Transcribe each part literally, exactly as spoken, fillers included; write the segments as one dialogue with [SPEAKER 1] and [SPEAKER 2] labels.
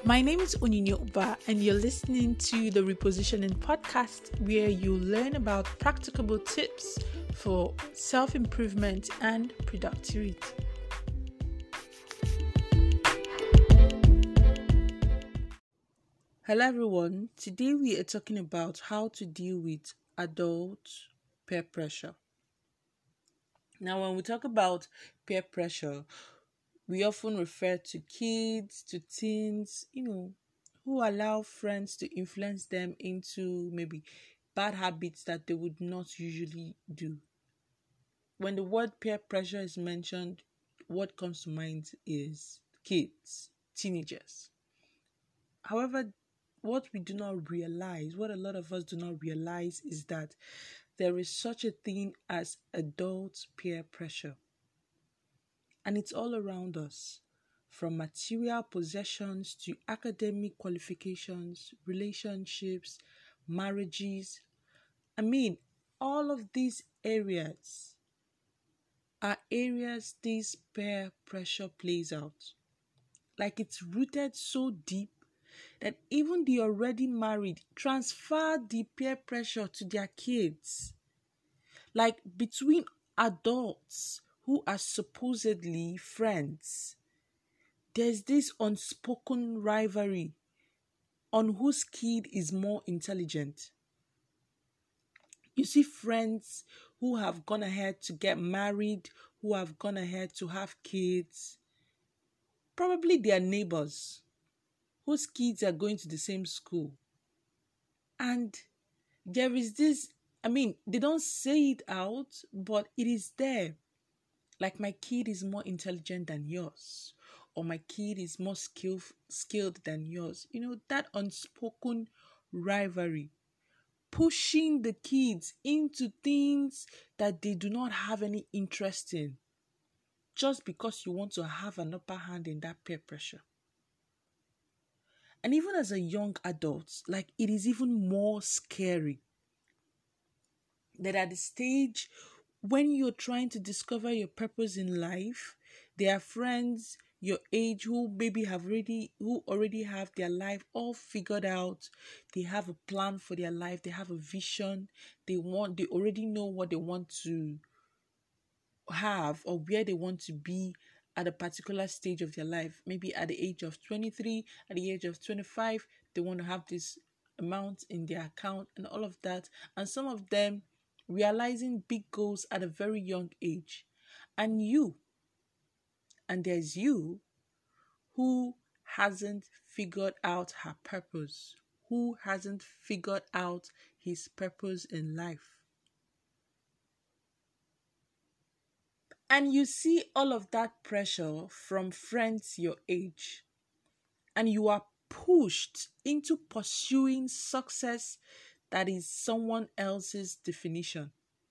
[SPEAKER 1] My name is Onyinye Uba, and you're listening to the Repositioning Podcast, where you learn about practicable tips for self-improvement and productivity. Hello everyone, today we are talking about how to deal with adult peer pressure. Now, when we talk about peer pressure, we often refer to kids, to teens, you know, who allow friends to influence them into maybe bad habits that they would not usually do. When the word peer pressure is mentioned, what comes to mind is kids, teenagers. However, what we do not realize, what a lot of us do not realize is that there is such a thing as adult peer pressure. And it's all around us, from material possessions to academic qualifications, relationships, marriages. I mean, all of these areas are areas this peer pressure plays out. Like it's rooted so deep that even the already married transfer the peer pressure to their kids. Like between adults who are supposedly friends, there's this unspoken rivalry on whose kid is more intelligent. You see friends who have gone ahead to get married, who have gone ahead to have kids, probably their neighbors, whose kids are going to the same school. And there is this, I mean, they don't say it out, but it is there. Like, my kid is more intelligent than yours, or my kid is more skill, skilled than yours. You know, that unspoken rivalry, pushing the kids into things that they do not have any interest in, just because you want to have an upper hand in that peer pressure. And even as a young adult, like, it is even more scary that at the stage when you're trying to discover your purpose in life, there are friends your age who maybe have already who already have their life all figured out. They have a plan for their life, they have a vision, they want they already know what they want to have or where they want to be at a particular stage of their life. Maybe at the age of twenty-three, at the age of twenty-five, they want to have this amount in their account and all of that. And some of them realizing big goals at a very young age. And you, and there's you who hasn't figured out her purpose, who hasn't figured out his purpose in life. And you see all of that pressure from friends your age, and you are pushed into pursuing success that is someone else's definition.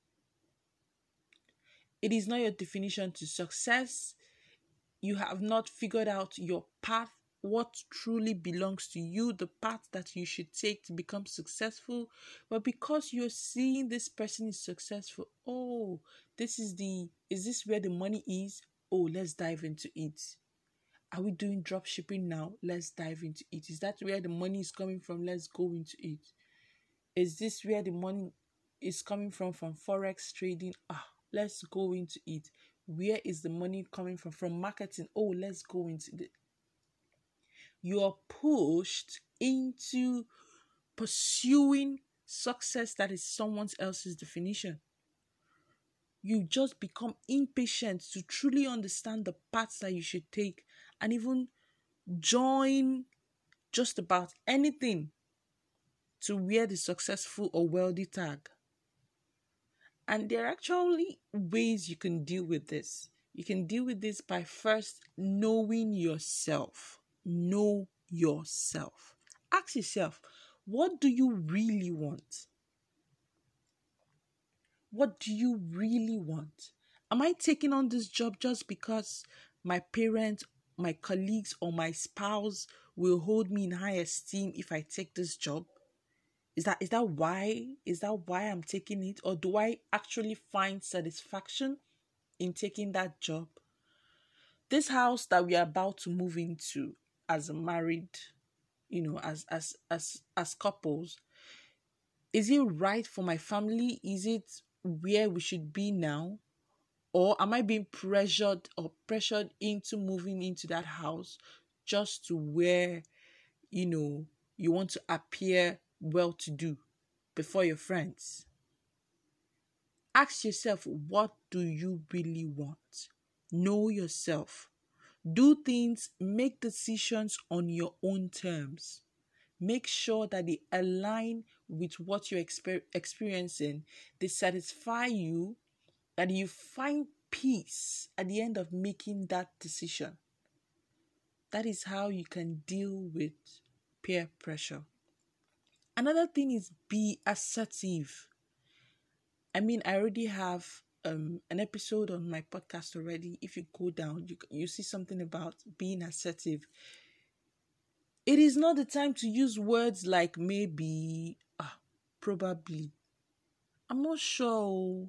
[SPEAKER 1] It is not your definition to success. You have not figured out your path, what truly belongs to you, the path that you should take to become successful. But because you're seeing this person is successful, oh, this is the, is this where the money is? Oh, let's dive into it. Are we doing drop shipping now? Let's dive into it. Is that where the money is coming from? Let's go into it. Is this where the money is coming from, from Forex trading? Ah, let's go into it. Where is the money coming from? From marketing. Oh, let's go into it. You are pushed into pursuing success that is someone else's definition. You just become impatient to truly understand the paths that you should take and even join just about anything to wear the successful or wealthy tag. And there are actually ways you can deal with this. You can deal with this by first knowing yourself. Know yourself. Ask yourself, what do you really want? What do you really want? Am I taking on this job just because my parents, my colleagues, or my spouse will hold me in high esteem if I take this job? Is that is that why? Is that why I'm taking it? Or do I actually find satisfaction in taking that job? This house that we are about to move into as a married you know, as as as as couples. Is it right for my family? Is it where we should be now? Or am I being pressured or pressured into moving into that house just to where, you know, you want to appear well to do before your friends? Ask yourself, what do you really want? Know yourself. Do things, make decisions on your own terms. Make sure that they align with what you're exper- experiencing. They satisfy you, that you find peace at the end of making that decision. That is how you can deal with peer pressure. Another thing is be assertive. I mean, I already have um, an episode on my podcast already. If you go down, you, you see something about being assertive. It is not the time to use words like maybe, ah, probably. I'm not sure.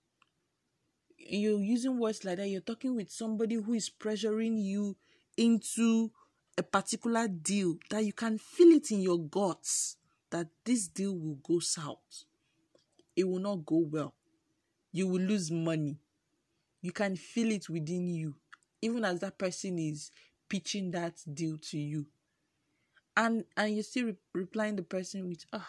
[SPEAKER 1] You're using words like that. You're talking with somebody who is pressuring you into a particular deal that you can feel it in your guts that this deal will go south. It will not go well. You will lose money. You can feel it within you, even as that person is pitching that deal to you. And and you're still re- replying the person with, ah,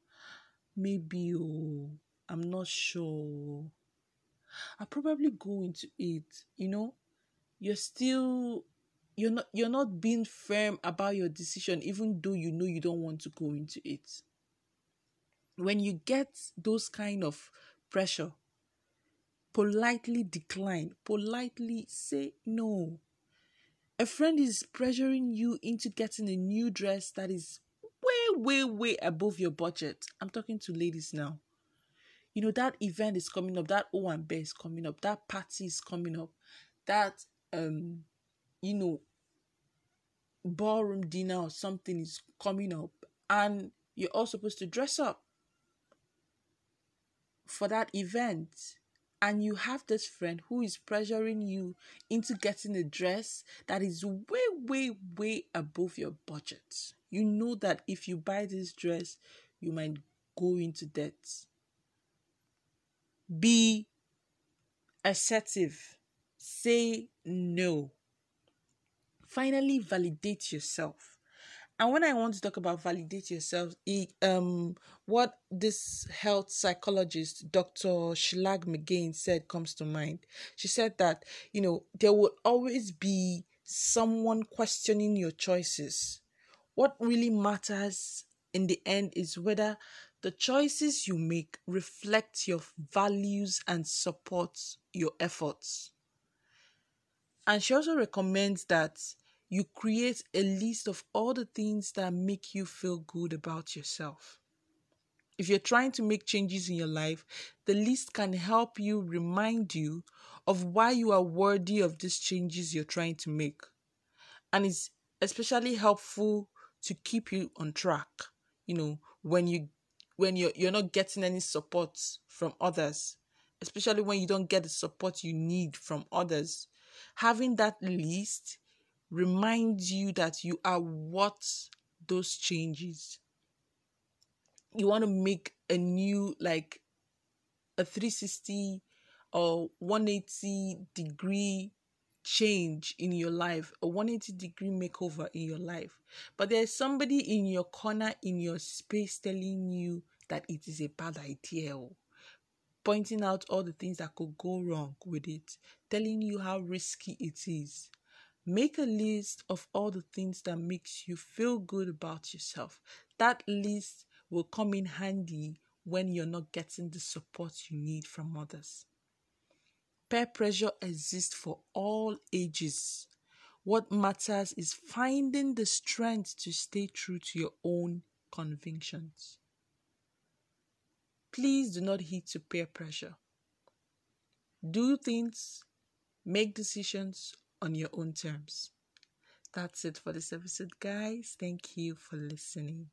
[SPEAKER 1] maybe, oh, I'm not sure. I'll probably go into it. You know, you're still, you're not, you're not being firm about your decision, even though you know you don't want to go into it. When you get those kind of pressure, politely decline, politely say no. A friend is pressuring you into getting a new dress that is way, way, way above your budget. I'm talking to ladies now. You know, that event is coming up, that O and B is coming up, that party is coming up, that, um, you know, ballroom dinner or something is coming up, and you're all supposed to dress up for that event. And you have this friend who is pressuring you into getting a dress that is way, way, way above your budget. You know that if you buy this dress, you might go into debt. Be assertive. Say no. Finally, validate yourself. And when I want to talk about validate yourself, it, um, what this health psychologist, Doctor Shilag McGain, said comes to mind. She said that, you know, there will always be someone questioning your choices. What really matters in the end is whether the choices you make reflect your values and support your efforts. And she also recommends that you create a list of all the things that make you feel good about yourself. If you're trying to make changes in your life, the list can help you remind you of why you are worthy of these changes you're trying to make. And it's especially helpful to keep you on track, you know, when you when you're you're not getting any support from others, especially when you don't get the support you need from others. Having that list reminds you that you are worth those changes. You want to make a new, like a three sixty or one eighty degree change in your life, a one eighty degree makeover in your life. But there's somebody in your corner, in your space, telling you that it is a bad idea, pointing out all the things that could go wrong with it, telling you how risky it is. Make a list of all the things that makes you feel good about yourself. That list will come in handy when you're not getting the support you need from others. Peer pressure exists for all ages. What matters is finding the strength to stay true to your own convictions. Please do not heed to peer pressure. Do things, make decisions on your own terms. That's it for this episode, guys. Thank you for listening.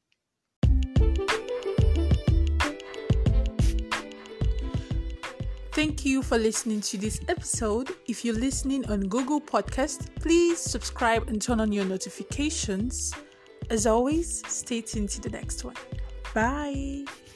[SPEAKER 1] Thank you for listening to this episode. If you're listening on Google Podcast, please subscribe and turn on your notifications.
[SPEAKER 2] As always, stay tuned to the next one. Bye.